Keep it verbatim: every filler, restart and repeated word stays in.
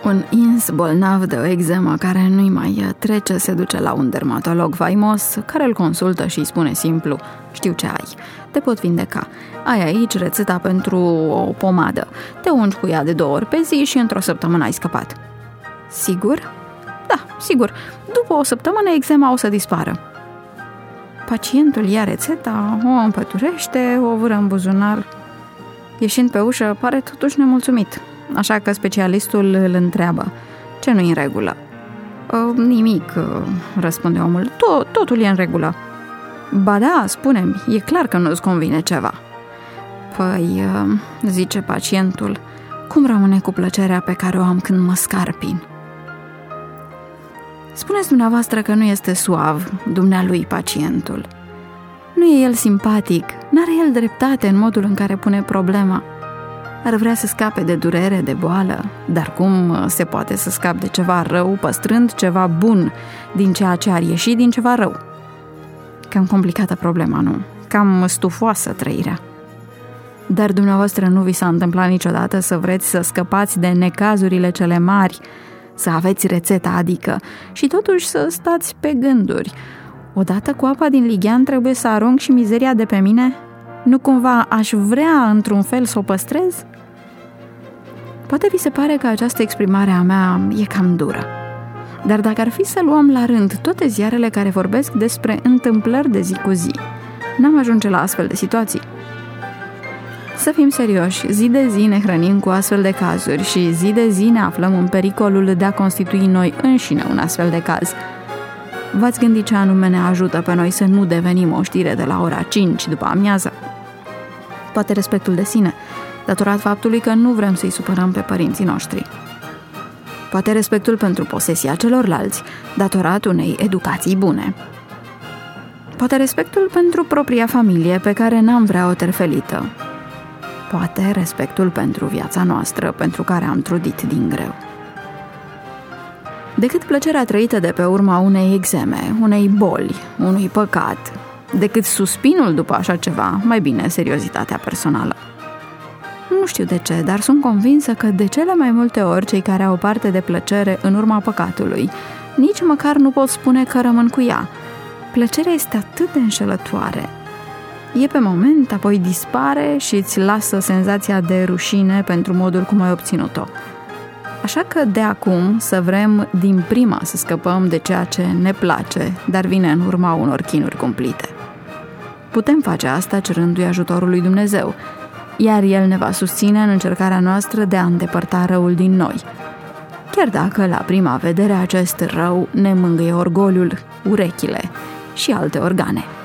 Un ins bolnav de o eczemă care nu-i mai trece se duce la un dermatolog faimos care îl consultă și îi spune simplu: știu ce ai, te pot vindeca. Ai aici rețeta pentru o pomadă. Te ungi cu ea de două ori pe zi și într-o săptămână ai scăpat. Sigur? Da, sigur. După o săptămână eczema o să dispară. Pacientul ia rețeta, o împăturește, o vâră în buzunar. Ieșind pe ușă, pare totuși nemulțumit. Așa că specialistul îl întreabă: ce nu-i în regulă? Nimic, răspunde omul. Tot, totul e în regulă. Ba da, spune-mi, e clar că nu-ți convine ceva. Păi, zice pacientul, cum rămâne cu plăcerea pe care o am când mă scarpin? Spuneți dumneavoastră că nu este suav, dumnealui pacientul. Nu e el simpatic, n-are el dreptate în modul în care pune problema. Ar vrea să scape de durere, de boală, dar cum se poate să scape de ceva rău păstrând ceva bun din ceea ce ar ieși din ceva rău? Cam complicată problema, nu? Cam stufoasă trăirea. Dar dumneavoastră nu vi s-a întâmplat niciodată să vreți să scăpați de necazurile cele mari, să aveți rețeta, adică, și totuși să stați pe gânduri. Odată cu apa din lighean trebuie să arunc și mizeria de pe mine? Nu cumva aș vrea într-un fel să o păstrez? Poate vi se pare că această exprimare a mea e cam dură. Dar dacă ar fi să luăm la rând toate ziarele care vorbesc despre întâmplări de zi cu zi, n-am ajunge la astfel de situații. Să fim serioși, zi de zi ne hrănim cu astfel de cazuri și zi de zi ne aflăm în pericolul de a constitui noi înșine un astfel de caz. V-ați gândit ce anume ne ajută pe noi să nu devenim o știre de la ora cinci după amiază? Poate respectul de sine, datorat faptului că nu vrem să-i supărăm pe părinții noștri. Poate respectul pentru posesia celorlalți, datorat unei educații bune. Poate respectul pentru propria familie pe care n-am vrea o terfelită. Poate respectul pentru viața noastră, pentru care am trudit din greu. Decât plăcerea trăită de pe urma unei eczeme, unei boli, unui păcat, decât suspinul după așa ceva, mai bine seriozitatea personală. Nu știu de ce, dar sunt convinsă că de cele mai multe ori cei care au parte de plăcere în urma păcatului, nici măcar nu pot spune că rămân cu ea. Plăcerea este atât de înșelătoare. E pe moment, apoi dispare și îți lasă senzația de rușine pentru modul cum ai obținut-o. Așa că de acum să vrem din prima să scăpăm de ceea ce ne place, dar vine în urma unor chinuri cumplite. Putem face asta cerându-i ajutorul lui Dumnezeu, iar El ne va susține în încercarea noastră de a îndepărta răul din noi. Chiar dacă la prima vedere acest rău ne mângâie orgoliul, urechile și alte organe.